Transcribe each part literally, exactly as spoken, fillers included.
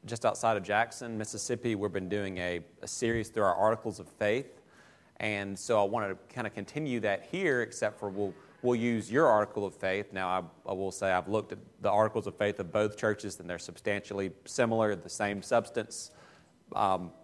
just outside of Jackson, Mississippi. We've been doing a, a series through our Articles of Faith. And so I want to kind of continue that here, except for we'll, we'll use your Article of Faith. Now, I, I will say I've looked at the Articles of Faith of both churches, and they're substantially similar, the same substance. Um,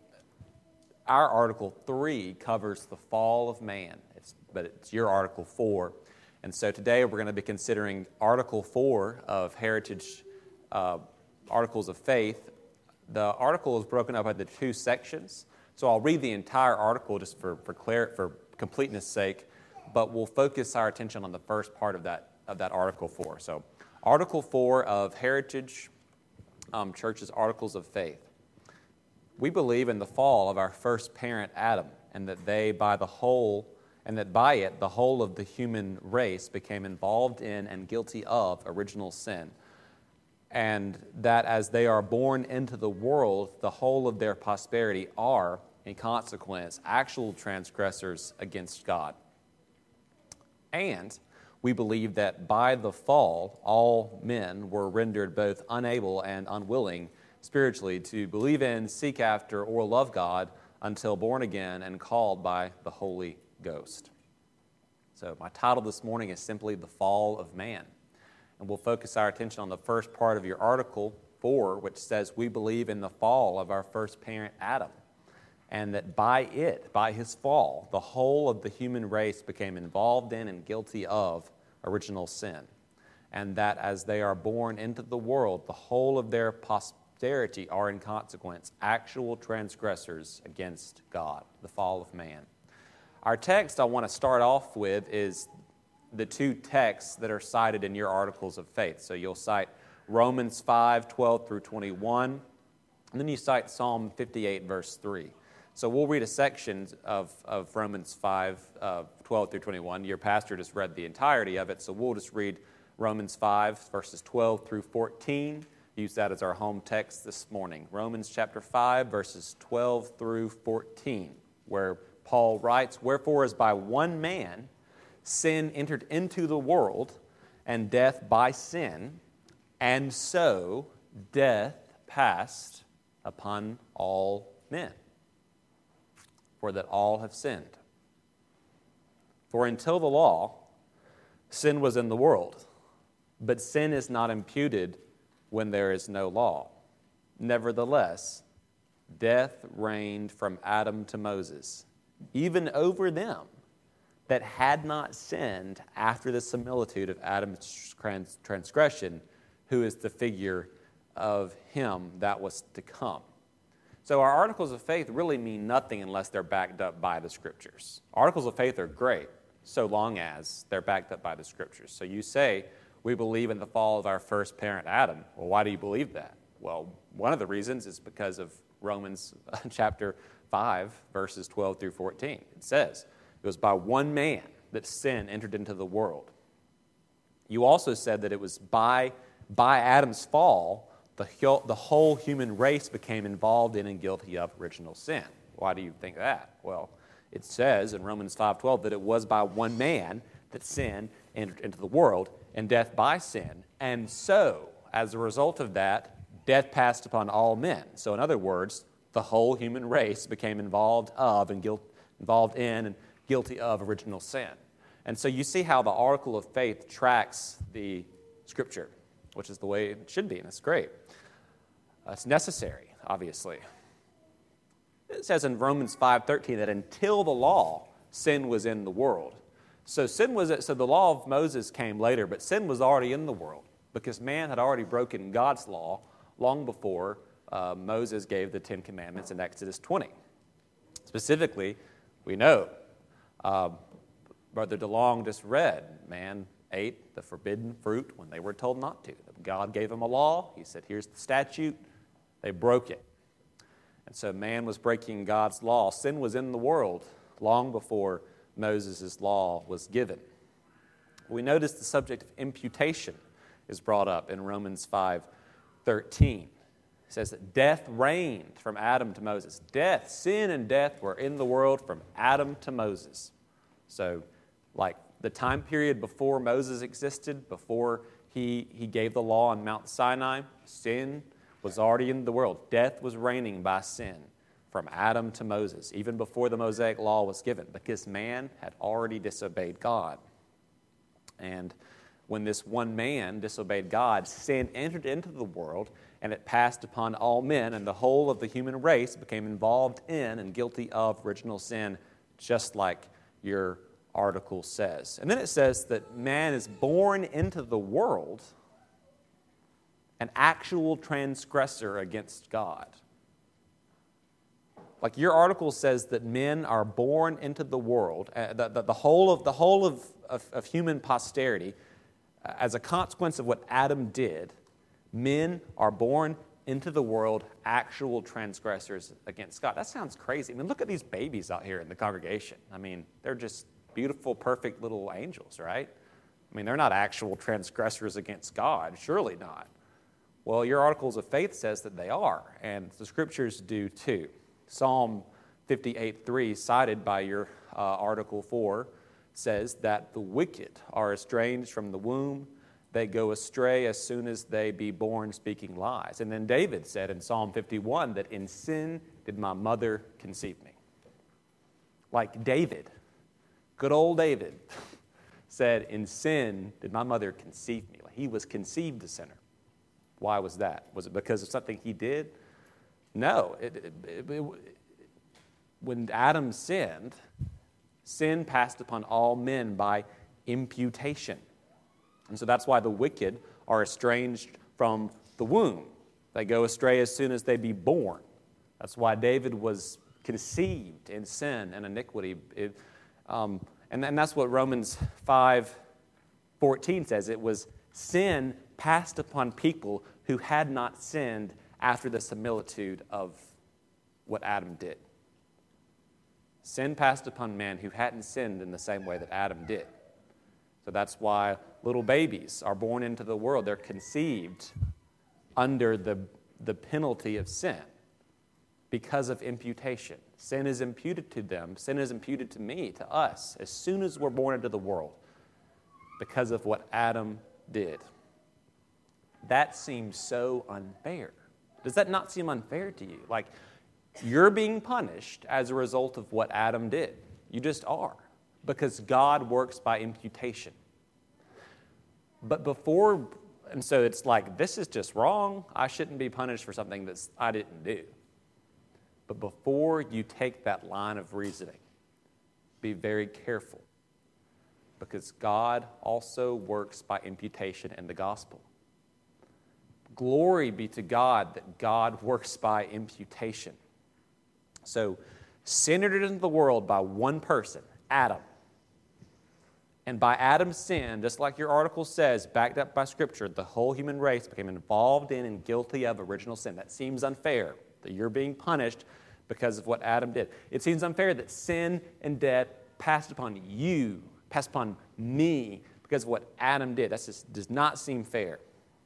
our Article three covers the fall of man, it's, but it's your Article four. And so today we're going to be considering Article four of Heritage uh, Articles of Faith. The article is broken up into two sections. So I'll read the entire article just for for, clar- for completeness' sake, but we'll focus our attention on the first part of that of that Article four. So Article four of Heritage um, Church's Articles of Faith. We believe in the fall of our first parent Adam, and that they by the whole and that by it the whole of the human race became involved in and guilty of original sin. And that as they are born into the world, the whole of their posterity are, in consequence, actual transgressors against God. And we believe that by the fall, all men were rendered both unable and unwilling spiritually to believe in, seek after, or love God until born again and called by the Holy Ghost. So my title this morning is simply The Fall of Man. And we'll focus our attention on the first part of your Article four, which says we believe in the fall of our first parent Adam, and that by it, by his fall, the whole of the human race became involved in and guilty of original sin, and that as they are born into the world, the whole of their posterity are in consequence actual transgressors against God, the fall of man. Our text I want to start off with is the two texts that are cited in your Articles of Faith. So you'll cite Romans five, twelve through twenty-one, and then you cite Psalm fifty-eight, verse three. So we'll read a section of, of Romans five, uh, twelve through twenty-one. Your pastor just read the entirety of it, so we'll just read Romans five, verses twelve through fourteen. Use that as our home text this morning. Romans chapter five, verses twelve through fourteen, where Paul writes, "Wherefore as by one man sin entered into the world, and death by sin, and so death passed upon all men, for that all have sinned. For until the law, sin was in the world, but sin is not imputed when there is no law. Nevertheless, death reigned from Adam to Moses, even over them that had not sinned after the similitude of Adam's transgression, who is the figure of him that was to come." So our Articles of Faith really mean nothing unless they're backed up by the Scriptures. Articles of Faith are great so long as they're backed up by the Scriptures. So you say, we believe in the fall of our first parent Adam. Well, why do you believe that? Well, one of the reasons is because of Romans chapter five, verses twelve through fourteen. It says, it was by one man that sin entered into the world. You also said that it was by, by Adam's fall, the, the whole human race became involved in and guilty of original sin. Why do you think that? Well, it says in Romans five twelve that it was by one man that sin entered into the world, and death by sin. And so, as a result of that, death passed upon all men. So in other words, the whole human race became involved of and guilt, involved in and guilty of original sin. And so you see how the Article of Faith tracks the Scripture, which is the way it should be, and it's great. Uh, it's necessary, obviously. It says in Romans five thirteen that until the law, sin was in the world. So sin was so the law of Moses came later, but sin was already in the world because man had already broken God's law long before uh, Moses gave the Ten Commandments in Exodus twenty. Specifically, we know uh, Brother DeLong just read, man ate the forbidden fruit when they were told not to. God gave them a law. He said, here's the statute. They broke it. And so man was breaking God's law. Sin was in the world long before Moses' law was given. We notice the subject of imputation is brought up in Romans five thirteen. It says that death reigned from Adam to Moses. Death, sin and death were in the world from Adam to Moses. So, like the time period before Moses existed, before he, he gave the law on Mount Sinai, sin was already in the world. Death was reigning by sin from Adam to Moses, even before the Mosaic law was given, because man had already disobeyed God. And when this one man disobeyed God, sin entered into the world, and it passed upon all men, and the whole of the human race became involved in and guilty of original sin, just like your article says. And then it says that man is born into the world an actual transgressor against God. Like your article says that men are born into the world, uh, the, the, the whole of the whole of, of, of human posterity, uh, as a consequence of what Adam did, men are born into the world actual transgressors against God. That sounds crazy. I mean, look at these babies out here in the congregation. I mean, they're just beautiful, perfect little angels, right? I mean, they're not actual transgressors against God. Surely not. Well, your articles of faith says that they are, and the scriptures do too. Psalm fifty-eight three, cited by your uh, Article four, says that the wicked are estranged from the womb. They go astray as soon as they be born, speaking lies. And then David said in Psalm fifty-one that in sin did my mother conceive me. Like David, good old David, said, in sin did my mother conceive me. Like he was conceived a sinner. Why was that? Was it because of something he did? No. It, it, it, it, when Adam sinned, sin passed upon all men by imputation. And so that's why the wicked are estranged from the womb. They go astray as soon as they be born. That's why David was conceived in sin and iniquity. It, um, and, and that's what Romans five fourteen says. It was sin passed upon people who had not sinned after the similitude of what Adam did. Sin passed upon men who hadn't sinned in the same way that Adam did. So that's why little babies are born into the world. They're conceived under the, the penalty of sin because of imputation. Sin is imputed to them. Sin is imputed to me, to us, as soon as we're born into the world because of what Adam did. That seems so unfair. Does that not seem unfair to you? Like, you're being punished as a result of what Adam did. You just are. Because God works by imputation. But before, and so it's like, this is just wrong. I shouldn't be punished for something that I didn't do. But before you take that line of reasoning, be very careful. Because God also works by imputation in the gospel. Glory be to God that God works by imputation. So, sin entered into the world by one person, Adam. And by Adam's sin, just like your article says, backed up by Scripture, the whole human race became involved in and guilty of original sin. That seems unfair, that you're being punished because of what Adam did. It seems unfair that sin and death passed upon you, passed upon me, because of what Adam did. That just does not seem fair.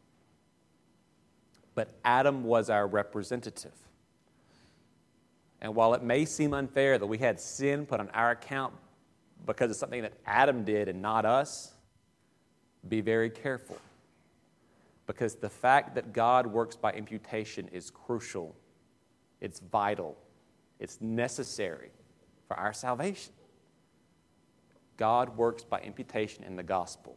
But Adam was our representative. And while it may seem unfair that we had sin put on our account because of something that Adam did and not us, be very careful. Because the fact that God works by imputation is crucial. It's vital. It's necessary for our salvation. God works by imputation in the gospel.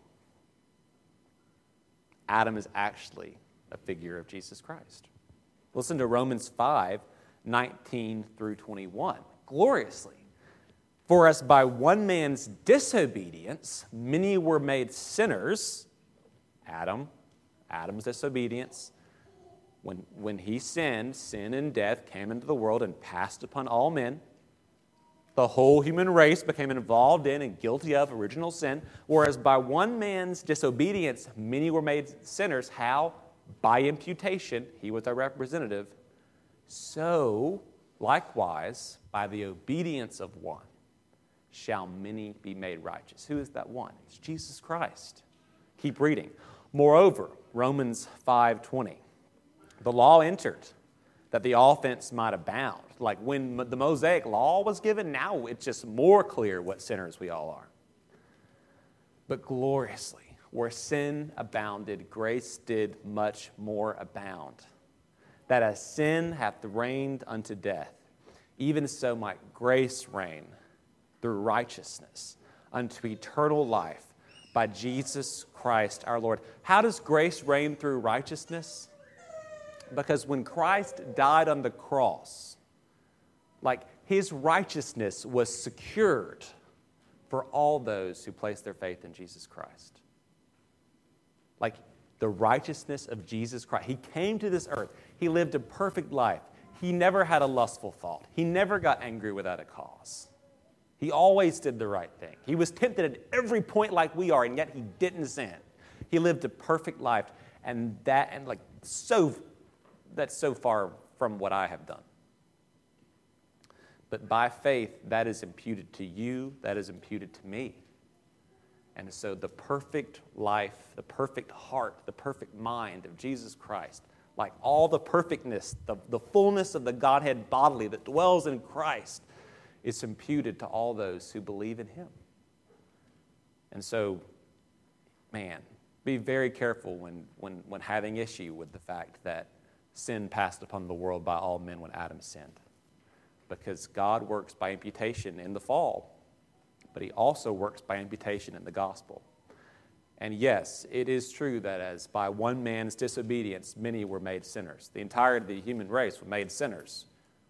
Adam is actually a figure of Jesus Christ. Listen to Romans five, nineteen through twenty-one. Gloriously. For as by one man's disobedience, many were made sinners. Adam, Adam's disobedience. When, when he sinned, sin and death came into the world and passed upon all men. The whole human race became involved in and guilty of original sin. Whereas by one man's disobedience, many were made sinners. How? By imputation, he was our representative. So, likewise, by the obedience of one, shall many be made righteous. Who is that one? It's Jesus Christ. Keep reading. Moreover, Romans five twenty, the law entered that the offense might abound. Like when the Mosaic law was given, now it's just more clear what sinners we all are. But gloriously, where sin abounded, grace did much more abound. that as sin hath reigned unto death, even so might grace reign through righteousness unto eternal life by Jesus Christ our Lord. How does grace reign through righteousness? Because when Christ died on the cross, like his righteousness was secured for all those who place their faith in Jesus Christ. Like the righteousness of Jesus Christ. He came to this earth. He lived a perfect life. He never had a lustful thought. He never got angry without a cause. He always did the right thing. He was tempted at every point like we are, and yet he didn't sin. He lived a perfect life, and that, and like so, that's so far from what I have done. But by faith, that is imputed to you, that is imputed to me. And so the perfect life, the perfect heart, the perfect mind of Jesus Christ, like all the perfectness, the, the fullness of the Godhead bodily that dwells in Christ, is imputed to all those who believe in him. And so, man, be very careful when, when, when having issue with the fact that sin passed upon the world by all men when Adam sinned. Because God works by imputation in the fall, but he also works by imputation in the gospel. And yes, it is true that as by one man's disobedience, many were made sinners. The entirety of the human race were made sinners.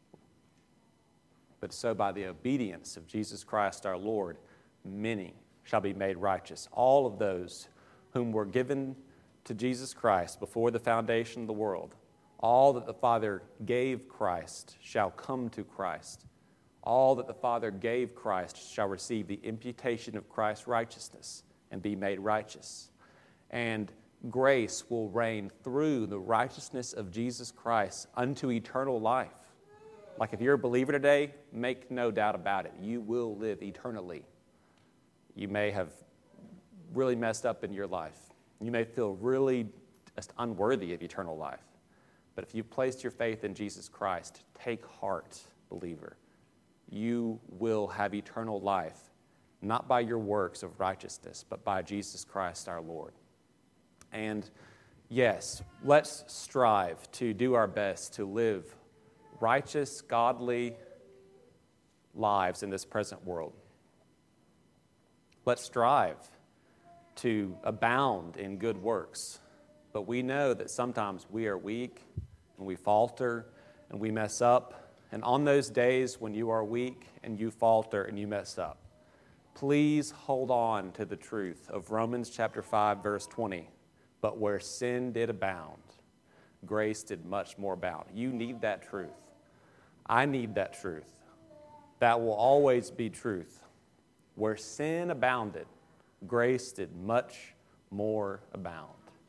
But so by the obedience of Jesus Christ our Lord, many shall be made righteous. All of those whom were given to Jesus Christ before the foundation of the world, all that the Father gave Christ shall come to Christ. All that the Father gave Christ shall receive the imputation of Christ's righteousness and be made righteous. And grace will reign through the righteousness of Jesus Christ unto eternal life. Like if you're a believer today, make no doubt about it. You will live eternally. You may have really messed up in your life. You may feel really just unworthy of eternal life. But if you've placed your faith in Jesus Christ, take heart, believer. You will have eternal life, not by your works of righteousness, but by Jesus Christ our Lord. And yes, let's strive to do our best to live righteous, godly lives in this present world. Let's strive to abound in good works. But we know that sometimes we are weak and we falter and we mess up. And on those days when you are weak and you falter and you mess up, please hold on to the truth of Romans chapter five, verse twenty. But where sin did abound, grace did much more abound. You need that truth. I need that truth. That will always be truth. Where sin abounded, grace did much more abound.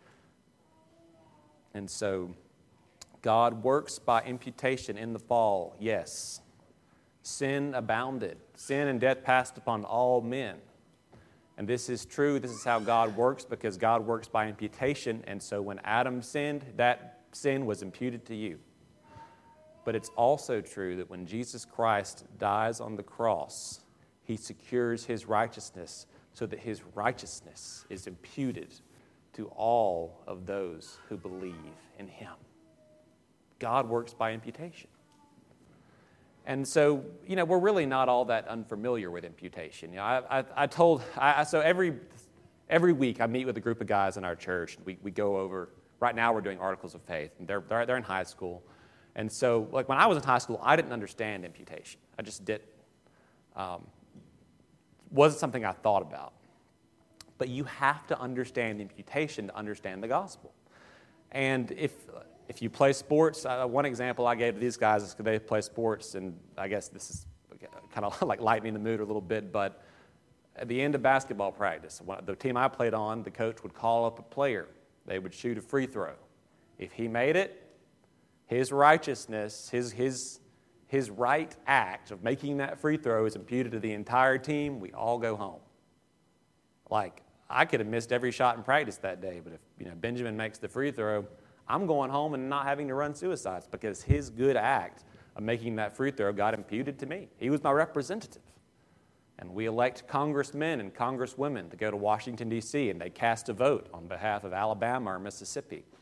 And so, God works by imputation in the fall, yes. Sin abounded. Sin and death passed upon all men. And this is true. This is how God works, because God works by imputation. And so when Adam sinned, that sin was imputed to you. But it's also true that when Jesus Christ dies on the cross, he secures his righteousness so that his righteousness is imputed to all of those who believe in him. God works by imputation. And so, you know, we're really not all that unfamiliar with imputation. You know, I, I, I told, I, so every every week I meet with a group of guys in our church. We we go over, right now we're doing Articles of Faith, and they're, they're, they're in high school. And so, like when I was in high school, I didn't understand imputation. I just didn't. Um, wasn't something I thought about. But you have to understand imputation to understand the gospel. And if if you play sports, uh, one example I gave to these guys is because they play sports, and I guess this is kind of like lightening the mood a little bit, but at the end of basketball practice, the team I played on, the coach would call up a player. They would shoot a free throw. If he made it, his righteousness, his his his right act of making that free throw is imputed to the entire team. We all go home. Like, I could have missed every shot in practice that day, but if you know Benjamin makes the free throw, I'm going home and not having to run suicides because his good act of making that free throw got imputed to me. He was my representative. And we elect congressmen and congresswomen to go to Washington, D C, and they cast a vote on behalf of Alabama or Mississippi.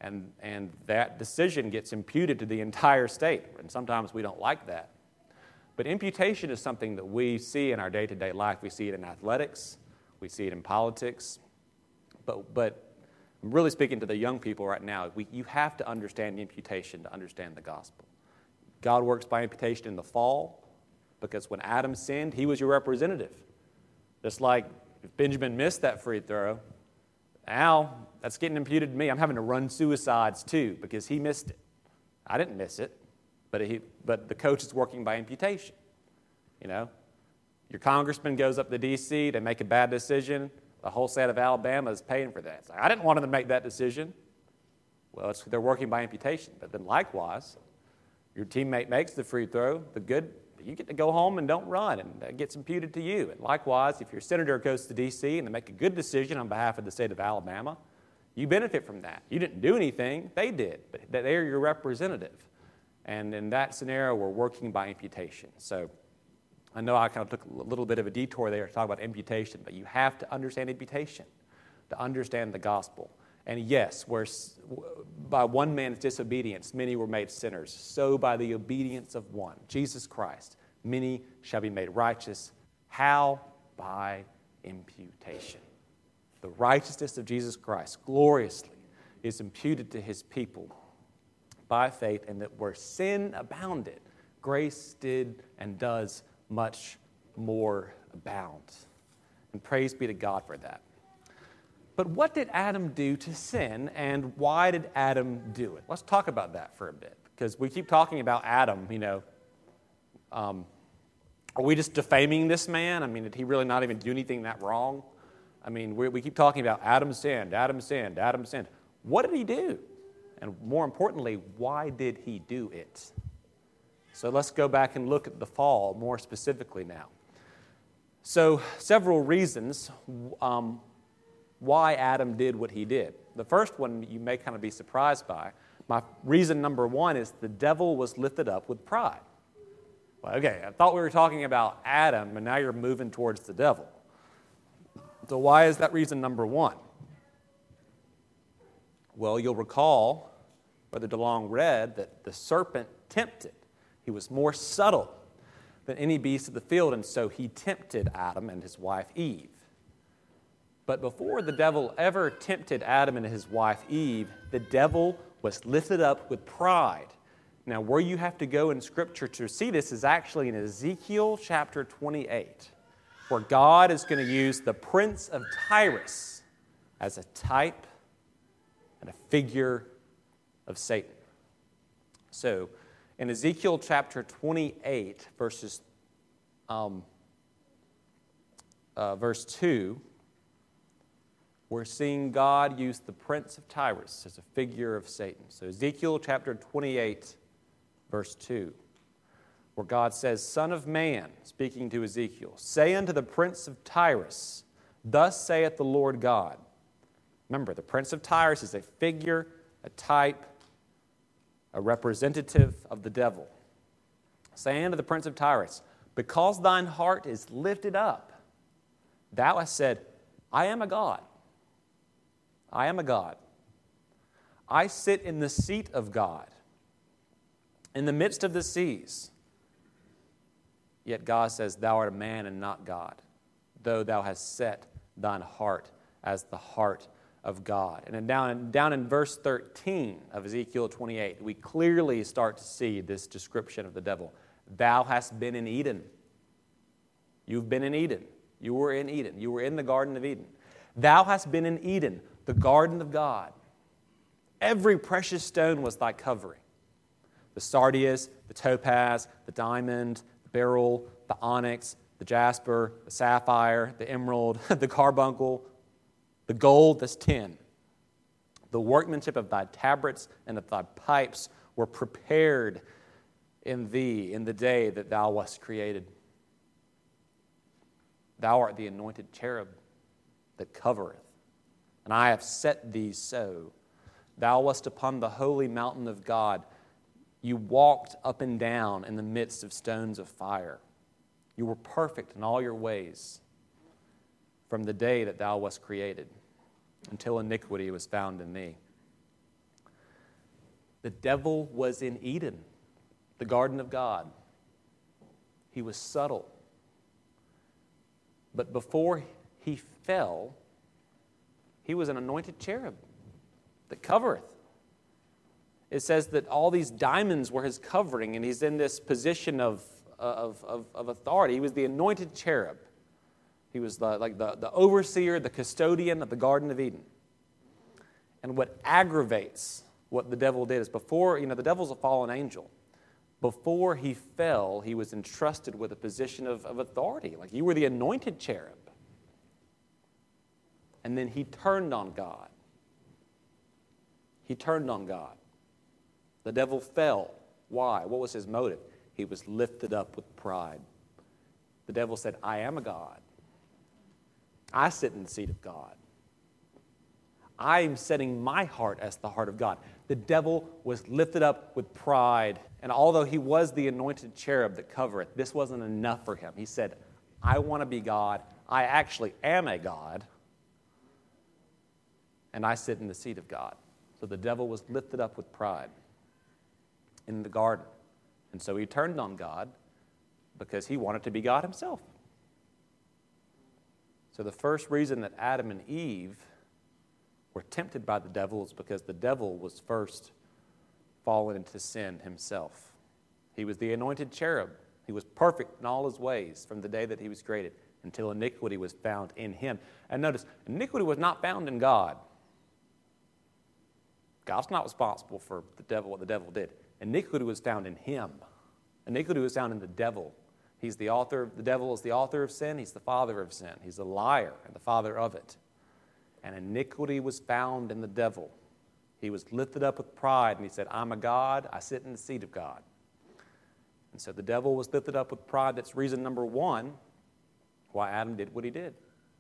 And, and that decision gets imputed to the entire state, and sometimes we don't like that. But imputation is something that we see in our day-to-day life. We see it in athletics. We see it in politics. But, but I'm really speaking to the young people right now. We, you have to understand imputation to understand the gospel. God works by imputation in the fall, because when Adam sinned, he was your representative. Just like if Benjamin missed that free throw, now that's getting imputed to me. I'm having to run suicides too because he missed it. I didn't miss it, but he, but the coach is working by imputation. You know, your congressman goes up to D C to make a bad decision. The whole state of Alabama is paying for that. It's like, I didn't want him to make that decision. Well, it's, they're working by imputation. But then likewise, your teammate makes the free throw, the good, you get to go home and don't run, and that gets imputed to you. And likewise, if your senator goes to D C and they make a good decision on behalf of the state of Alabama, you benefit from that. You didn't do anything, they did, but they're your representative. And in that scenario, we're working by imputation. So I know I kind of took a little bit of a detour there to talk about imputation, but you have to understand imputation to understand the gospel. And yes, where by one man's disobedience, many were made sinners. So by the obedience of one, Jesus Christ, many shall be made righteous. How? By imputation. The righteousness of Jesus Christ gloriously is imputed to his people by faith, and that where sin abounded, grace did and does much more abound. And praise be to God for that. But what did Adam do to sin, and why did Adam do it? Let's talk about that for a bit, because we keep talking about Adam, you know. Um, are we just defaming this man? I mean, did he really not even do anything that wrong? I mean, we, we keep talking about Adam sinned, Adam sinned, Adam sinned. What did he do? And more importantly, why did he do it? So let's go back and look at the fall more specifically now. So several reasons um, why Adam did what he did. The first one you may kind of be surprised by. My reason number one is the devil was lifted up with pride. Well, okay, I thought we were talking about Adam, and now you're moving towards the devil. So why is that reason number one? Well, you'll recall, Brother DeLong read, that the serpent tempted. He was more subtle than any beast of the field, and so he tempted Adam and his wife Eve. But before the devil ever tempted Adam and his wife Eve, the devil was lifted up with pride. Now, where you have to go in Scripture to see this is actually in Ezekiel chapter twenty-eight, where God is going to use the prince of Tyrus as a type and a figure of Satan. So, in Ezekiel chapter twenty-eight, verses, um, uh, verse two, we're seeing God use the prince of Tyrus as a figure of Satan. So Ezekiel chapter twenty-eight, verse two, where God says, Son of man, speaking to Ezekiel, say unto the prince of Tyrus, thus saith the Lord God. Remember, the prince of Tyrus is a figure, a type, a representative of the devil. Say unto the prince of Tyrus, because thine heart is lifted up, thou hast said, I am a God. I am a God. I sit in the seat of God, in the midst of the seas. Yet God says, thou art a man and not God, though thou hast set thine heart as the heart of God. And then down, down in verse thirteen of Ezekiel twenty-eight, we clearly start to see this description of the devil. Thou hast been in Eden. You've been in Eden. You were in Eden. You were in the Garden of Eden. Thou hast been in Eden, the garden of God. Every precious stone was thy covering. The sardius, the topaz, the diamond, the beryl, the onyx, the jasper, the sapphire, the emerald, the carbuncle, the gold, that's tin. The workmanship of thy tabrets and of thy pipes were prepared in thee in the day that thou wast created. Thou art the anointed cherub that covereth, and I have set thee so. Thou wast upon the holy mountain of God. You walked up and down in the midst of stones of fire. You were perfect in all your ways from the day that thou wast created until iniquity was found in thee. The devil was in Eden, the garden of God. He was subtle. But before he fell, he was an anointed cherub that covereth. It says that all these diamonds were his covering, and he's in this position of, of, of, of authority. He was the anointed cherub. He was the, like the, the overseer, the custodian of the Garden of Eden. And what aggravates what the devil did is before, you know, the devil's a fallen angel. Before he fell, he was entrusted with a position of, of authority. Like you were the anointed cherub. And then he turned on God. He turned on God. The devil fell. Why? What was his motive? He was lifted up with pride. The devil said, I am a God. I sit in the seat of God. I am setting my heart as the heart of God. The devil was lifted up with pride. And although he was the anointed cherub that covereth, this wasn't enough for him. He said, I want to be God. I actually am a God. And I sit in the seat of God. So the devil was lifted up with pride in the garden. And so he turned on God because he wanted to be God himself. So the first reason that Adam and Eve were tempted by the devil is because the devil was first fallen into sin himself. He was the anointed cherub. He was perfect in all his ways from the day that he was created until iniquity was found in him. And notice, iniquity was not found in God. God's not responsible for the devil, what the devil did. Iniquity was found in him. Iniquity was found in the devil. He's the author, the devil is the author of sin. He's the father of sin. He's a liar and the father of it. And iniquity was found in the devil. He was lifted up with pride, and he said, I'm a God. I sit in the seat of God. And so the devil was lifted up with pride. That's reason number one why Adam did what he did.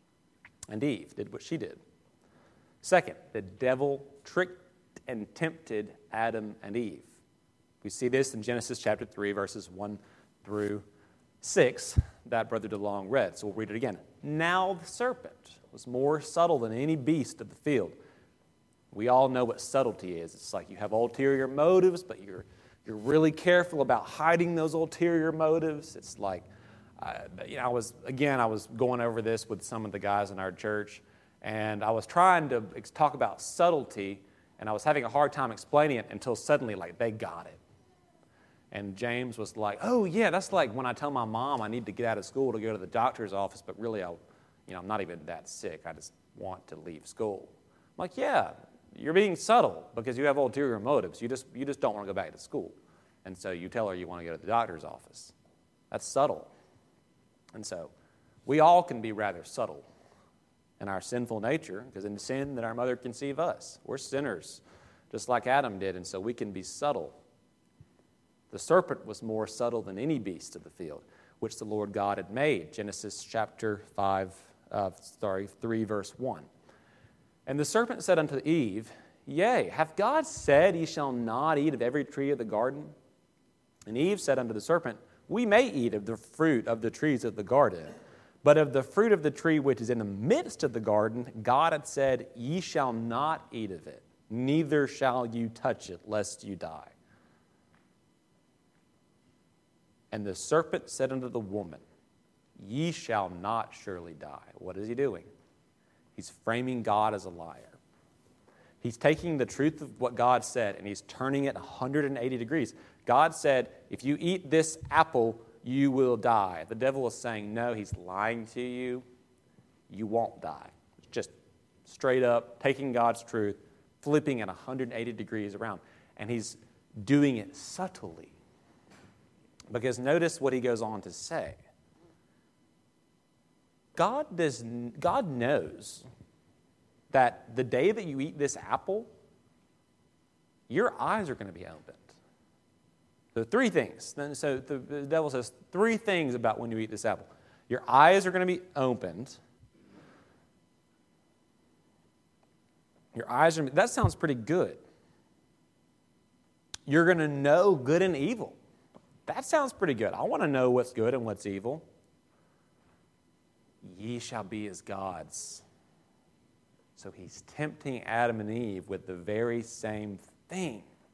And Eve did what she did. Second, the devil tricked and tempted Adam and Eve. We see this in Genesis chapter three, verses one through six, that Brother DeLong read. So we'll read it again. Now the serpent was more subtle than any beast of the field. We all know what subtlety is. It's like you have ulterior motives, but you're you're really careful about hiding those ulterior motives. It's like, uh, you know, I was, again, I was going over this with some of the guys in our church, and I was trying to talk about subtlety, and I was having a hard time explaining it until suddenly, like, they got it. And James was like, oh, yeah, that's like when I tell my mom I need to get out of school to go to the doctor's office, but really, I, you know, I'm not even that sick. I just want to leave school. I'm like, yeah, you're being subtle because you have ulterior motives. You just, you just don't want to go back to school. And so you tell her you want to go to the doctor's office. That's subtle. And so we all can be rather subtle in our sinful nature because in sin that our mother conceived us. We're sinners, just like Adam did, and so we can be subtle. The serpent was more subtle than any beast of the field, which the Lord God had made. Genesis chapter five, uh, sorry, three, verse one. And the serpent said unto Eve, Yea, hath God said, Ye shall not eat of every tree of the garden? And Eve said unto the serpent, We may eat of the fruit of the trees of the garden, but of the fruit of the tree which is in the midst of the garden, God hath said, Ye shall not eat of it, neither shall you touch it, lest you die. And the serpent said unto the woman, Ye shall not surely die. What is he doing? He's framing God as a liar. He's taking the truth of what God said and he's turning it one hundred eighty degrees. God said, if you eat this apple, you will die. The devil is saying, no, he's lying to you. You won't die. It's just straight up taking God's truth, flipping it one hundred eighty degrees around. And he's doing it subtly. Because notice what he goes on to say. God does. God knows that the day that you eat this apple, your eyes are going to be opened. So three things. So the, the devil says three things about when you eat this apple. Your eyes are going to be opened. Your eyes are. That sounds pretty good. You're going to know good and evil. That sounds pretty good. I want to know what's good and what's evil. Ye shall be as gods. So he's tempting Adam and Eve with the very same thing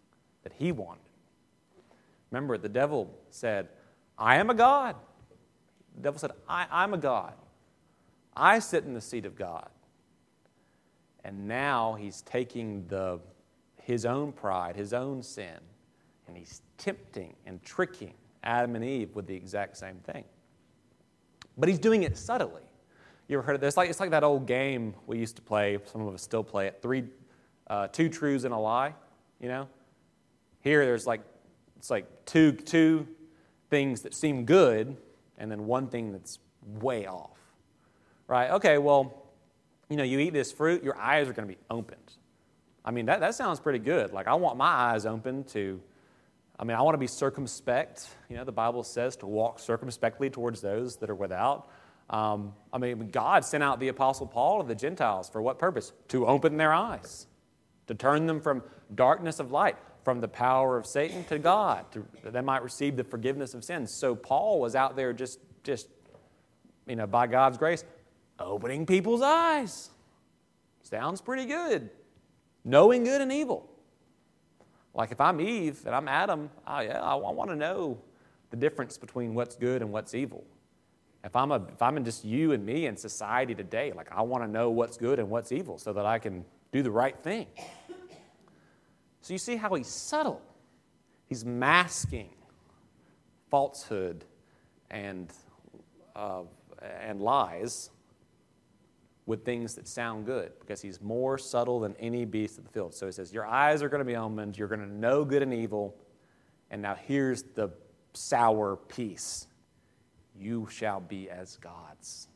that he wanted. Remember, the devil said, I am a God. The devil said, I, I'm a God. I sit in the seat of God. And now he's taking the, his own pride, his own sin, and he's tempting and tricking Adam and Eve with the exact same thing. But he's doing it subtly. You ever heard of this? It's like, it's like that old game we used to play, some of us still play it, three, uh, two truths and a lie, you know? Here there's like, it's like two, two things that seem good and then one thing that's way off, right? Okay, well, you know, you eat this fruit, your eyes are going to be opened. I mean, that, that sounds pretty good. Like, I want my eyes open to, I mean, I want to be circumspect. You know, the Bible says to walk circumspectly towards those that are without. Um, I mean, God sent out the Apostle Paul to the Gentiles for what purpose? To open their eyes, to turn them from darkness of light, from the power of Satan to God, to, that they might receive the forgiveness of sins. So Paul was out there just, just, you know, by God's grace, opening people's eyes. Sounds pretty good. Knowing good and evil. Like if I'm Eve and I'm Adam, oh yeah, I, I want to know the difference between what's good and what's evil. If I'm, a, if I'm in just you and me in society today, like I want to know what's good and what's evil so that I can do the right thing. So you see how he's subtle. He's masking falsehood and, uh, and lies with things that sound good because he's more subtle than any beast of the field. So he says, your eyes are going to be opened, you're going to know good and evil, and now here's the sour piece. You shall be as gods.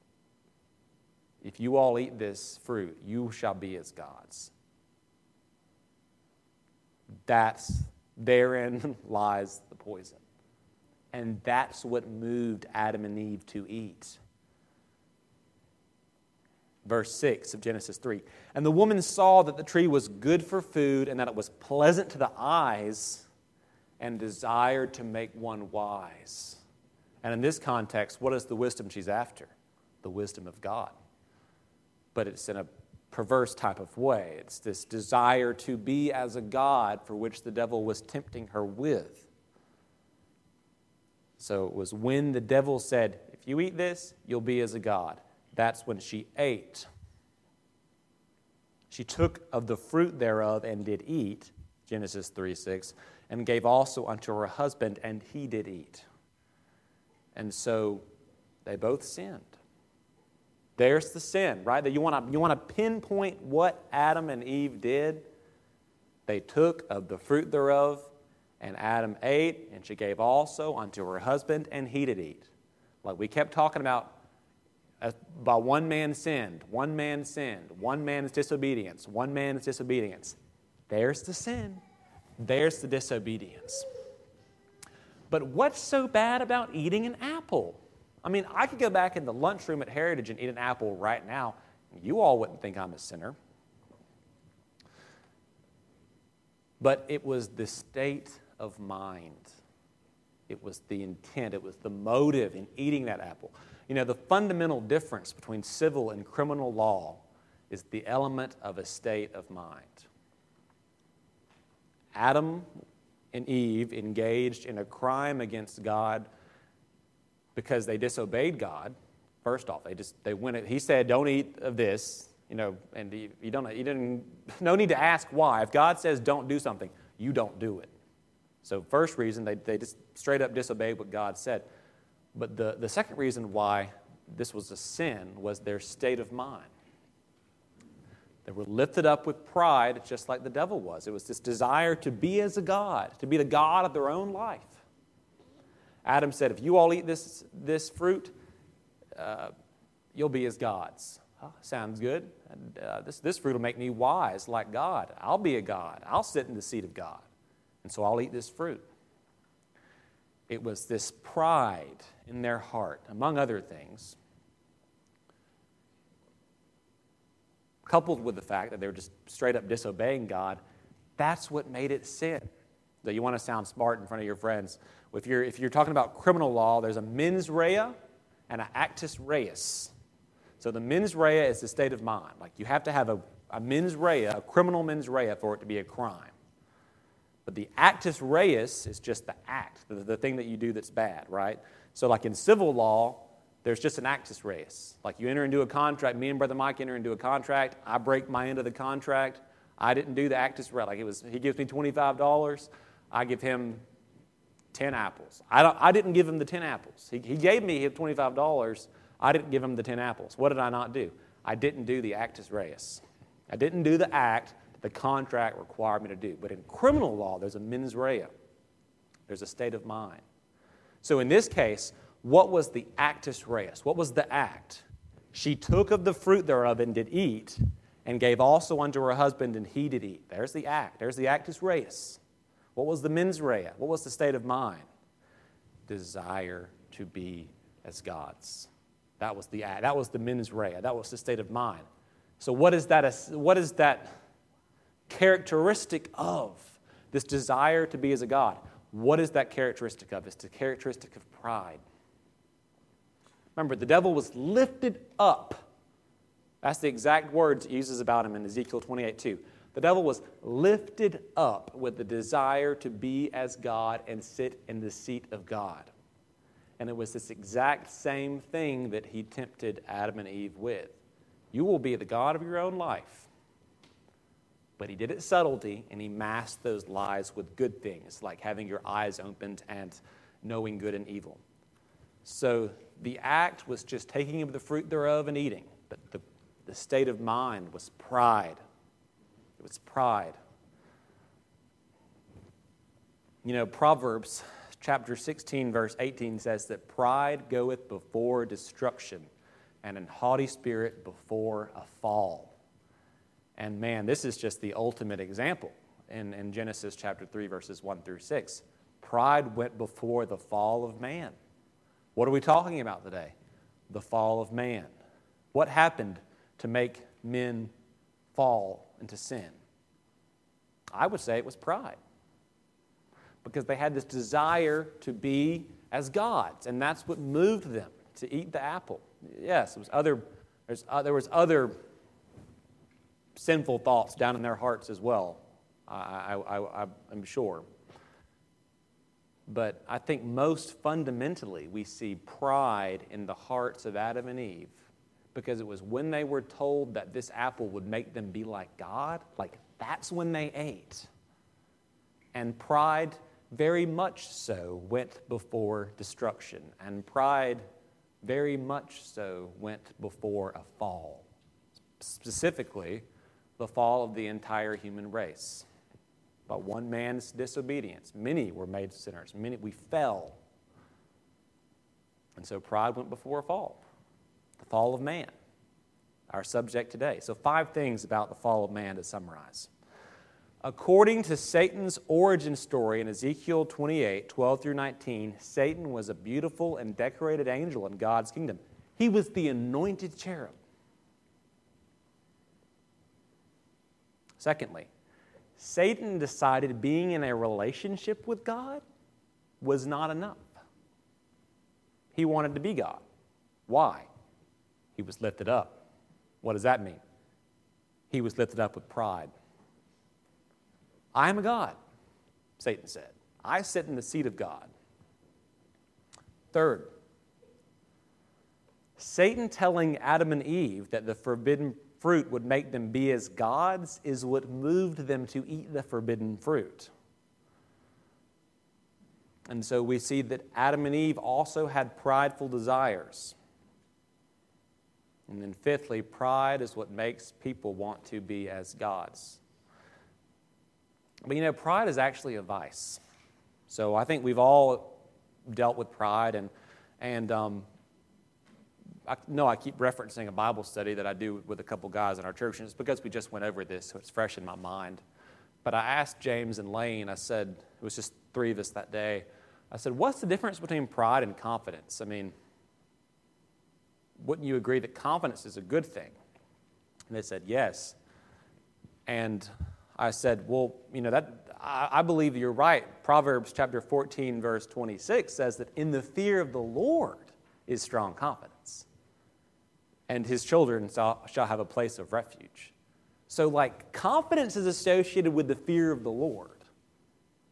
If you all eat this fruit, you shall be as gods. That's, therein lies the poison. And that's what moved Adam and Eve to eat. Verse six of Genesis three. And the woman saw that the tree was good for food and that it was pleasant to the eyes and desired to make one wise. And in this context, what is the wisdom she's after? The wisdom of God. But it's in a perverse type of way. It's this desire to be as a god for which the devil was tempting her with. So it was when the devil said, if you eat this, you'll be as a god. That's when she ate. She took of the fruit thereof and did eat, Genesis three six, and gave also unto her husband, and he did eat. And so they both sinned. There's the sin, right? That you want to you want to pinpoint what Adam and Eve did. They took of the fruit thereof, and Adam ate, and she gave also unto her husband, and he did eat. Like we kept talking about, by one man sinned, one man sinned, one man's disobedience, one man's disobedience. There's the sin. There's the disobedience. But what's so bad about eating an apple? I mean, I could go back in the lunchroom at Heritage and eat an apple right now. You all wouldn't think I'm a sinner. But it was the state of mind. It was the intent. It was the motive in eating that apple. You know, the fundamental difference between civil and criminal law is the element of a state of mind. Adam and Eve engaged in a crime against God because they disobeyed God. First off, they just they went. He said, "Don't eat of this," you know, and you, you don't. You didn't. No need to ask why. If God says don't do something, you don't do it. So, first reason they they just straight up disobeyed what God said. But the the second reason why this was a sin was their state of mind. They were lifted up with pride, just like the devil was. It was this desire to be as a god, to be the god of their own life. Adam said, if you all eat this, this fruit, uh, you'll be as gods. Oh, sounds good. And, uh, this, this fruit will make me wise like God. I'll be a god. I'll sit in the seat of God. And so I'll eat this fruit. It was this pride in their heart, among other things, coupled with the fact that they were just straight up disobeying God. That's what made it sin. So you want to sound smart in front of your friends. If you're, if you're talking about criminal law, there's a mens rea and an actus reus. So the mens rea is the state of mind. Like you have to have a, a mens rea, a criminal mens rea for it to be a crime. But the actus reus is just the act, the, the thing that you do that's bad, right? So like in civil law, there's just an actus reus. Like you enter into a contract, me and Brother Mike enter into a contract, I break my end of the contract, I didn't do the actus reus. Like it was, he gives me twenty-five dollars, I give him ten apples. I, don't, I didn't give him the ten apples. He, he gave me his twenty-five dollars, I didn't give him the ten apples. What did I not do? I didn't do the actus reus. I didn't do the act that the contract required me to do. But in criminal law, there's a mens rea. There's a state of mind. So in this case, what was the actus reus? What was the act? She took of the fruit thereof and did eat, and gave also unto her husband, and he did eat. There's the act. There's the actus reus. What was the mens rea? What was the state of mind? Desire to be as God's. That was the act. That was the mens rea. That was the state of mind. So what is that, what is that characteristic of this desire to be as a God? What is that characteristic of? It's the characteristic of pride. Remember, the devil was lifted up. That's the exact words it uses about him in Ezekiel twenty-eight two. The devil was lifted up with the desire to be as God and sit in the seat of God. And it was this exact same thing that he tempted Adam and Eve with. You will be the God of your own life. But he did it subtlety, and he masked those lies with good things, like having your eyes opened and knowing good and evil. So the act was just taking of the fruit thereof and eating. But the, the state of mind was pride. It was pride. You know, Proverbs chapter sixteen, verse eighteen says that pride goeth before destruction, and an haughty spirit before a fall. And man, this is just the ultimate example in, in Genesis chapter three, verses one through six. Pride went before the fall of man. What are we talking about today? The fall of man. What happened to make men fall into sin? I would say it was pride. Because they had this desire to be as gods, and that's what moved them to eat the apple. Yes, it was other, there's, uh, there was other sinful thoughts down in their hearts as well, I, I, I, I'm sure. But I think most fundamentally we see pride in the hearts of Adam and Eve, because it was when they were told that this apple would make them be like God, like that's when they ate. And pride very much so went before destruction, and pride very much so went before a fall. Specifically, the fall of the entire human race. By one man's disobedience, many were made sinners. Many, we fell. And so pride went before a fall. The fall of man, our subject today. So five things about the fall of man to summarize. According to Satan's origin story in Ezekiel twenty-eight, twelve through nineteen, Satan was a beautiful and decorated angel in God's kingdom. He was the anointed cherub. Secondly, Satan decided being in a relationship with God was not enough. He wanted to be God. Why? He was lifted up. What does that mean? He was lifted up with pride. I am a God, Satan said. I sit in the seat of God. Third, Satan telling Adam and Eve that the forbidden fruit would make them be as gods is what moved them to eat the forbidden fruit. And so we see that Adam and Eve also had prideful desires. And then fifthly, pride is what makes people want to be as gods. But you know, pride is actually a vice. So I think we've all dealt with pride, and and um, I know I keep referencing a Bible study that I do with a couple guys in our church, and it's because we just went over this, so it's fresh in my mind. But I asked James and Lane, I said, it was just three of us that day, I said, what's the difference between pride and confidence? I mean, wouldn't you agree that confidence is a good thing? And they said, yes. And I said, well, you know, that I, I believe you're right. Proverbs chapter fourteen, verse twenty-six says that in the fear of the Lord is strong confidence, and his children shall, shall have a place of refuge. So, like, confidence is associated with the fear of the Lord.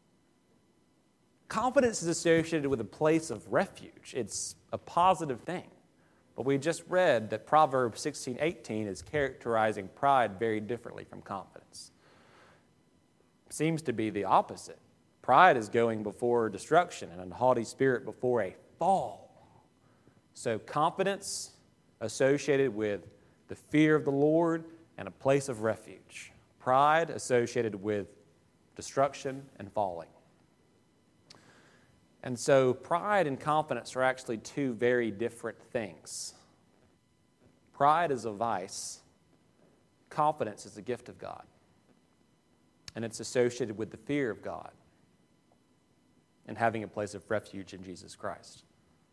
Confidence is associated with a place of refuge. It's a positive thing. But we just read that Proverbs sixteen eighteen is characterizing pride very differently from confidence. It seems to be the opposite. Pride is going before destruction and a haughty spirit before a fall. So confidence associated with the fear of the Lord and a place of refuge. Pride associated with destruction and falling. And so pride and confidence are actually two very different things. Pride is a vice. Confidence is a gift of God. And it's associated with the fear of God and having a place of refuge in Jesus Christ.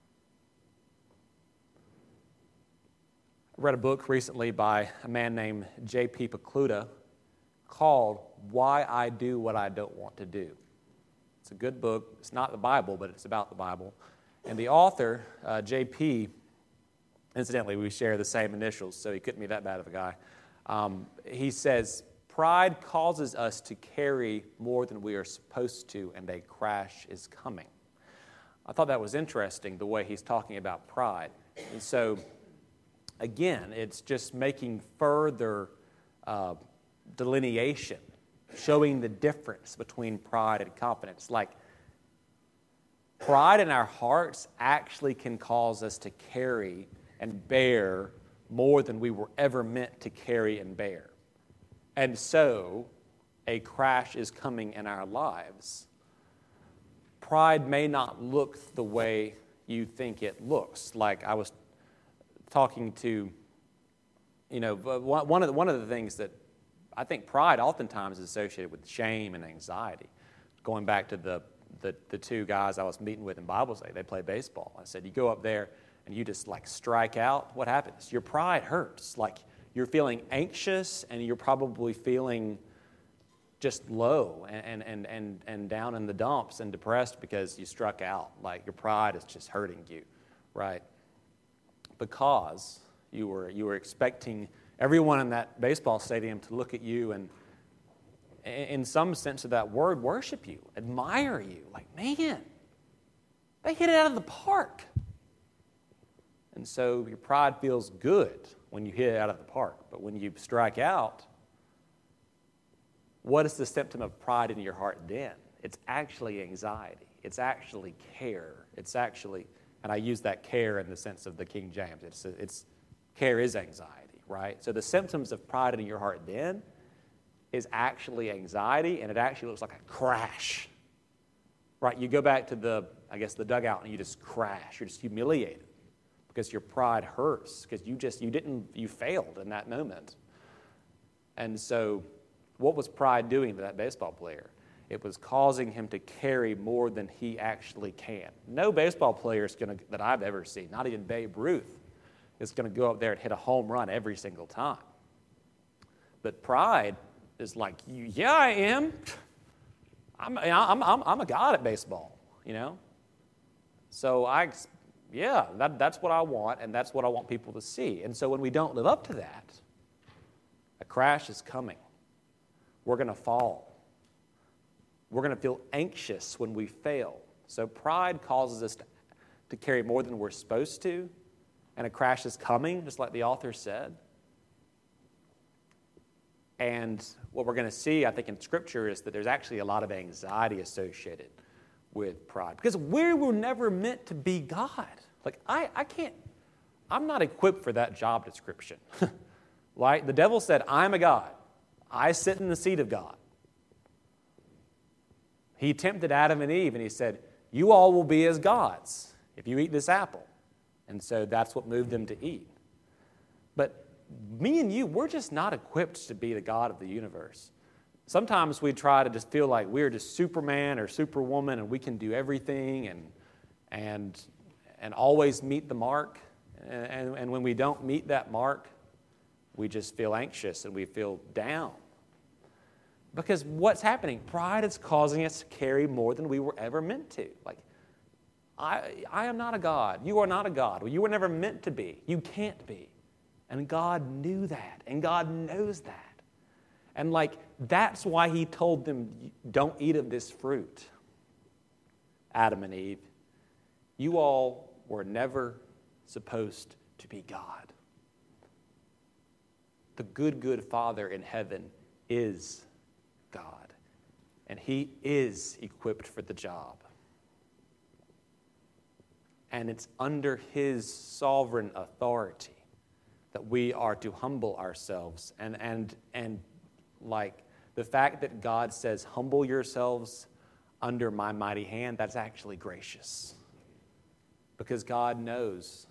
I read a book recently by a man named J P Pokluda called Why I Do What I Don't Want to Do. It's a good book. It's not the Bible, but it's about the Bible. And the author, uh, J P, incidentally, we share the same initials, so he couldn't be that bad of a guy. Um, he says, pride causes us to carry more than we are supposed to, and a crash is coming. I thought that was interesting, the way he's talking about pride. And so, again, it's just making further uh, delineation, showing the difference between pride and confidence. Like, pride in our hearts actually can cause us to carry and bear more than we were ever meant to carry and bear. And so, a crash is coming in our lives. Pride may not look the way you think it looks. Like I was talking to, you know, one of the, one of the things that I think pride oftentimes is associated with shame and anxiety. Going back to the, the, the two guys I was meeting with in Bible study, they play baseball. I said, you go up there and you just like strike out, what happens? Your pride hurts. Like you're feeling anxious and you're probably feeling just low and, and, and, and down in the dumps and depressed because you struck out. Like your pride is just hurting you, right? Because you were you were expecting everyone in that baseball stadium to look at you and, in some sense of that word, worship you, admire you. Like, man, they hit it out of the park. And so your pride feels good when you hit it out of the park. But when you strike out, what is the symptom of pride in your heart then? It's actually anxiety. It's actually care. It's actually, and I use that care in the sense of the King James. It's, it's care is anxiety, right? So the symptoms of pride in your heart then is actually anxiety, and it actually looks like a crash, right? You go back to the, I guess, the dugout, and you just crash. You're just humiliated because your pride hurts because you just, you didn't, you failed in that moment. And so what was pride doing to that baseball player? It was causing him to carry more than he actually can. No baseball player is going to, that I've ever seen, not even Babe Ruth, is going to go up there and hit a home run every single time. But pride is like, yeah, I am. I'm, I'm, I'm, I'm a god at baseball, you know? So I, yeah, that, that's what I want, and that's what I want people to see. And so when we don't live up to that, a crash is coming. We're going to fall. We're going to feel anxious when we fail. So pride causes us to, to carry more than we're supposed to, and a crash is coming, just like the author said. And what we're going to see, I think, in Scripture is that there's actually a lot of anxiety associated with pride. Because we were never meant to be God. Like, I, I can't, I'm not equipped for that job description. Like, the devil said, I'm a God. I sit in the seat of God. He tempted Adam and Eve, and he said, you all will be as gods if you eat this apple. And so that's what moved them to eat. But me and you, we're just not equipped to be the God of the universe. Sometimes we try to just feel like we're just Superman or Superwoman and we can do everything and and and always meet the mark. And, and, and when we don't meet that mark, we just feel anxious and we feel down. Because what's happening? Pride is causing us to carry more than we were ever meant to. Like, I, I am not a God. You are not a God. Well, you were never meant to be. You can't be. And God knew that, and God knows that. And like, that's why he told them, don't eat of this fruit. Adam and Eve, you all were never supposed to be God. The good, good Father in heaven is God, and He is equipped for the job. And it's under His sovereign authority that we are to humble ourselves. And, and, and like the fact that God says, humble yourselves under my mighty hand, that's actually gracious. Because God knows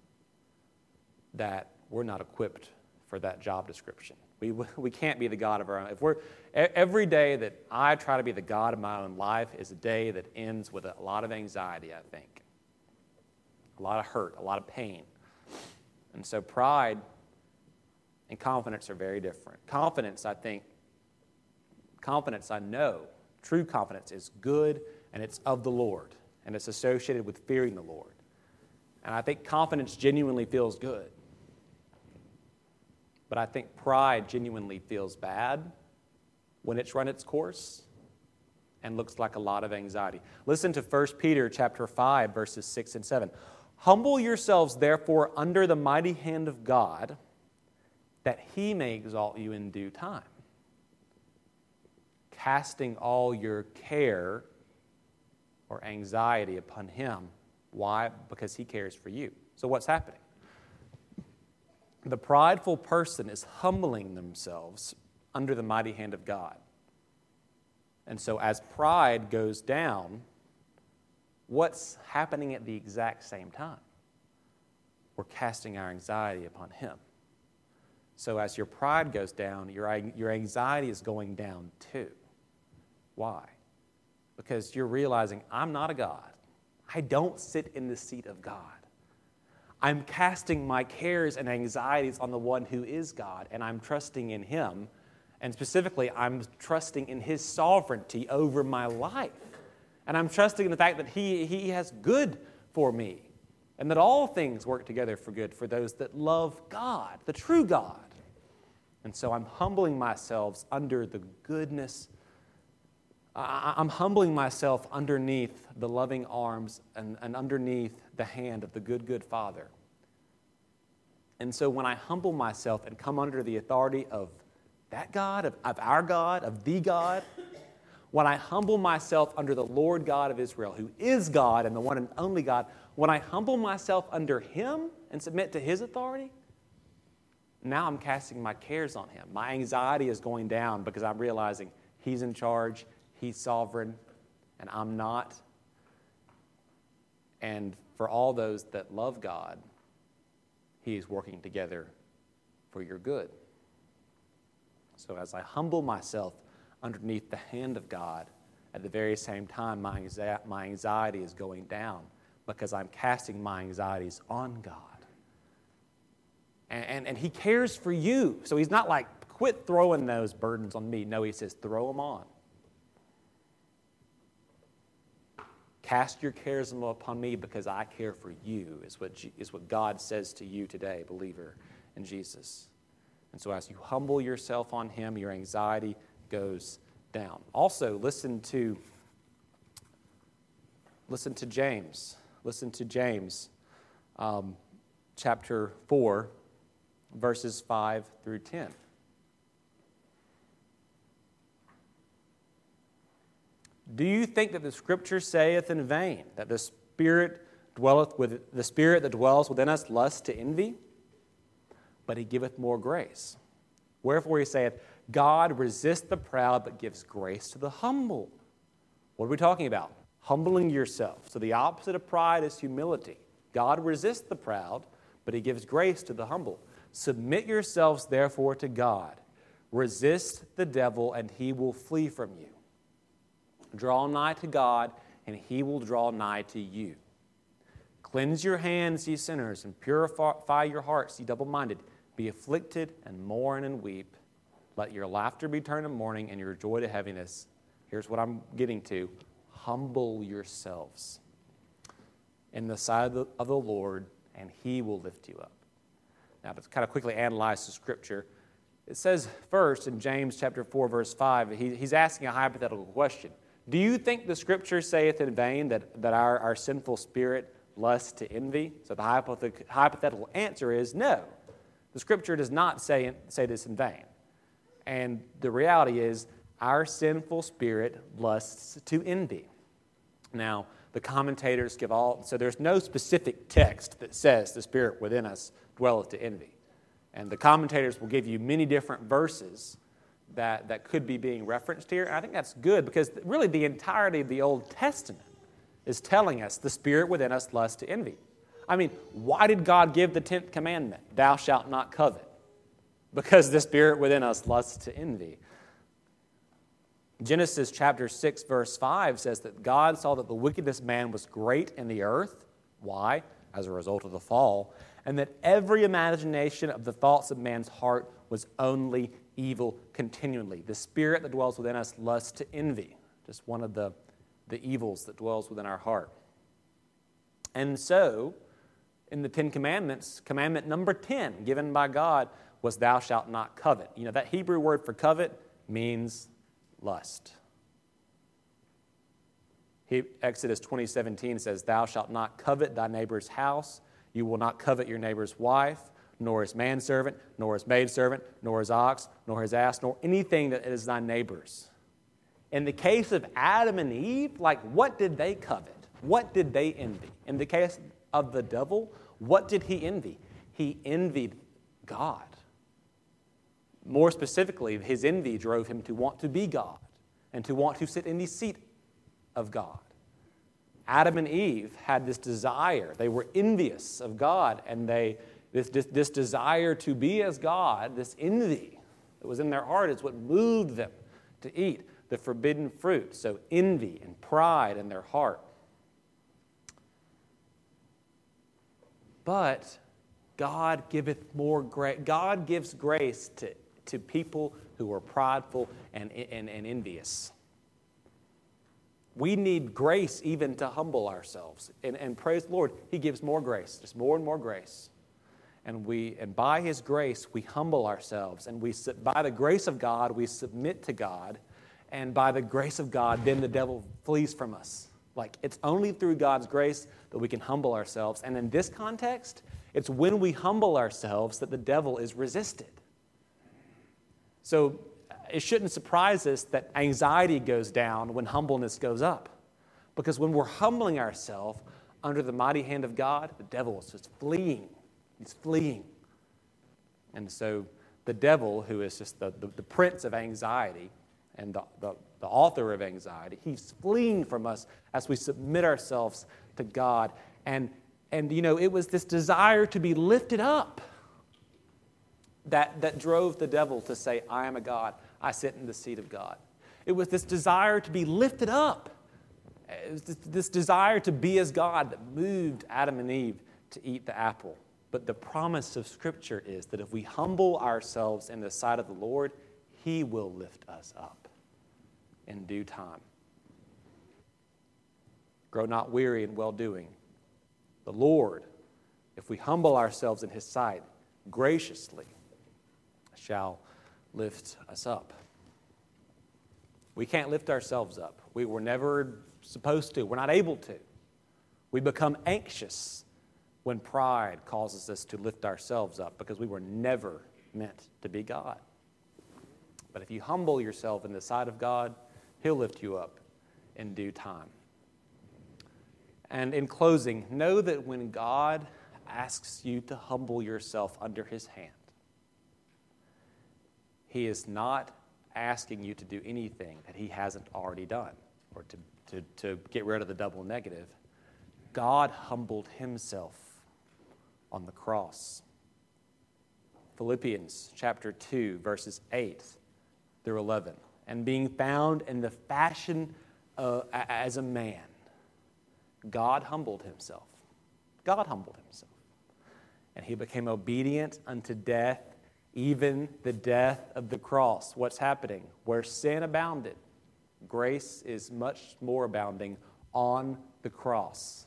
that we're not equipped for that job description. We, we can't be the God of our own. If we're, every day that I try to be the God of my own life is a day that ends with a lot of anxiety, I think. A lot of hurt, a lot of pain. And so pride and confidence are very different. Confidence, I think, confidence, I know, true confidence is good and it's of the Lord. And it's associated with fearing the Lord. And I think confidence genuinely feels good. But I think pride genuinely feels bad when it's run its course and looks like a lot of anxiety. Listen to First Peter chapter five, verses six and seven. Humble yourselves, therefore, under the mighty hand of God, that He may exalt you in due time, casting all your care or anxiety upon Him. Why? Because He cares for you. So what's happening? The prideful person is humbling themselves under the mighty hand of God. And so as pride goes down, what's happening at the exact same time? We're casting our anxiety upon Him. So as your pride goes down, your, your anxiety is going down too. Why? Because you're realizing, I'm not a God. I don't sit in the seat of God. I'm casting my cares and anxieties on the one who is God, and I'm trusting in Him. And specifically, I'm trusting in His sovereignty over my life. And I'm trusting in the fact that He, he has good for me, and that all things work together for good for those that love God, the true God. And so I'm humbling myself under the goodness. I'm humbling myself underneath the loving arms and, and underneath the hand of the good, good Father. And so when I humble myself and come under the authority of that God, of, of our God, of the God, when I humble myself under the Lord God of Israel, who is God and the one and only God, when I humble myself under Him and submit to His authority, now I'm casting my cares on Him. My anxiety is going down because I'm realizing He's in charge, He's sovereign, and I'm not. And for all those that love God, He is working together for your good. So as I humble myself underneath the hand of God, at the very same time, my anxiety, my anxiety is going down because I'm casting my anxieties on God. And, and, and He cares for you. So He's not like, quit throwing those burdens on me. No, He says, throw them on. Cast your cares upon me because I care for you, is what, is what God says to you today, believer in Jesus. And so as you humble yourself on Him, your anxiety goes down. Also, listen to, listen to James. Listen to James, um, chapter four, verses five through ten. Do you think that the Scripture saith in vain that the Spirit dwelleth with the Spirit that dwells within us lusts to envy? But He giveth more grace. Wherefore He saith, God resists the proud, but gives grace to the humble. What are we talking about? Humbling yourself. So the opposite of pride is humility. God resists the proud, but He gives grace to the humble. Submit yourselves, therefore, to God. Resist the devil, and he will flee from you. Draw nigh to God, and He will draw nigh to you. Cleanse your hands, ye sinners, and purify your hearts, ye double-minded. Be afflicted, and mourn and weep. Let your laughter be turned to mourning, and your joy to heaviness. Here's what I'm getting to. Humble yourselves in the sight of the, of the Lord, and He will lift you up. Now, to kind of quickly analyze the Scripture, it says first in James chapter four, verse five, he, he's asking a hypothetical question. Do you think the Scripture saith in vain that, that our, our sinful spirit lusts to envy? So the hypothet- hypothetical answer is no. The Scripture does not say, say this in vain. And the reality is our sinful spirit lusts to envy. Now, the commentators give all, so there's no specific text that says the spirit within us dwelleth to envy. And the commentators will give you many different verses that, that could be being referenced here. And I think that's good because really the entirety of the Old Testament is telling us the spirit within us lusts to envy. I mean, why did God give the tenth commandment? Thou shalt not covet. Because the spirit within us lusts to envy. Genesis chapter six, verse five says that God saw that the wickedness of man was great in the earth. Why? As a result of the fall. And that every imagination of the thoughts of man's heart was only evil continually. The spirit that dwells within us lusts to envy. Just one of the, the evils that dwells within our heart. And so, in the Ten Commandments, commandment number ten given by God was thou shalt not covet. You know, that Hebrew word for covet means lust. He, Exodus twenty seventeen says, thou shalt not covet thy neighbor's house. You will not covet your neighbor's wife, nor his manservant, nor his maidservant, nor his ox, nor his ass, nor anything that is thy neighbor's. In the case of Adam and Eve, like what did they covet? What did they envy? In the case of the devil, what did he envy? He envied God. More specifically, his envy drove him to want to be God and to want to sit in the seat of God. Adam and Eve had this desire. They were envious of God, and they this, this, this desire to be as God, this envy that was in their heart is what moved them to eat the forbidden fruit. So envy and pride in their heart. But God giveth more grace. God gives grace to to people who are prideful and, and, and envious. We need grace even to humble ourselves. And, and praise the Lord, He gives more grace, just more and more grace. And we, and by His grace, we humble ourselves. And we, by the grace of God, we submit to God. And by the grace of God, then the devil flees from us. Like, it's only through God's grace that we can humble ourselves. And in this context, it's when we humble ourselves that the devil is resisted. So it shouldn't surprise us that anxiety goes down when humbleness goes up. Because when we're humbling ourselves under the mighty hand of God, the devil is just fleeing. He's fleeing. And so the devil, who is just the, the, the prince of anxiety and the, the, the author of anxiety, he's fleeing from us as we submit ourselves to God. And, and you know, it was this desire to be lifted up That, that drove the devil to say, I am a God. I sit in the seat of God. It was this desire to be lifted up. It was this, this desire to be as God that moved Adam and Eve to eat the apple. But the promise of Scripture is that if we humble ourselves in the sight of the Lord, He will lift us up in due time. Grow not weary in well-doing. The Lord, if we humble ourselves in His sight, graciously shall lift us up. We can't lift ourselves up. We were never supposed to. We're not able to. We become anxious when pride causes us to lift ourselves up because we were never meant to be God. But if you humble yourself in the sight of God, He'll lift you up in due time. And in closing, know that when God asks you to humble yourself under His hand, He is not asking you to do anything that He hasn't already done or to, to, to get rid of the double negative. God humbled Himself on the cross. Philippians chapter two, verses eight through eleven. And being found in the fashion uh, as a man, God humbled Himself. God humbled Himself. And He became obedient unto death, even the death of the cross. What's happening? Where sin abounded, grace is much more abounding on the cross.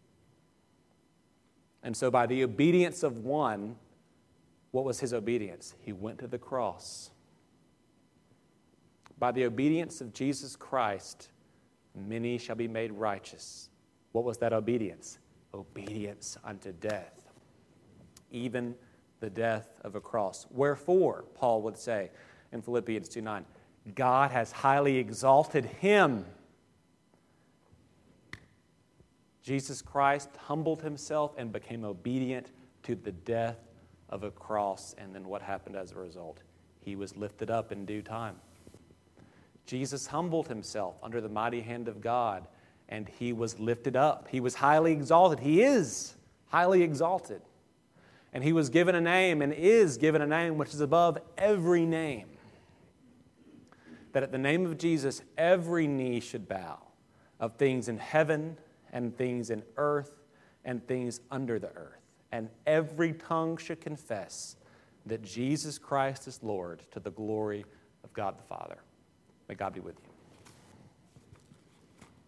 And so by the obedience of one, what was His obedience? He went to the cross. By the obedience of Jesus Christ, many shall be made righteous. What was that obedience? Obedience unto death, even the death of a cross. Wherefore, Paul would say in Philippians two nine, God has highly exalted him. Jesus Christ humbled himself and became obedient to the death of a cross. And then what happened as a result? He was lifted up in due time. Jesus humbled himself under the mighty hand of God, and he was lifted up. He was highly exalted. He is highly exalted. And he was given a name and is given a name which is above every name. That at the name of Jesus, every knee should bow, of things in heaven and things in earth and things under the earth. And every tongue should confess that Jesus Christ is Lord, to the glory of God the Father. May God be with you.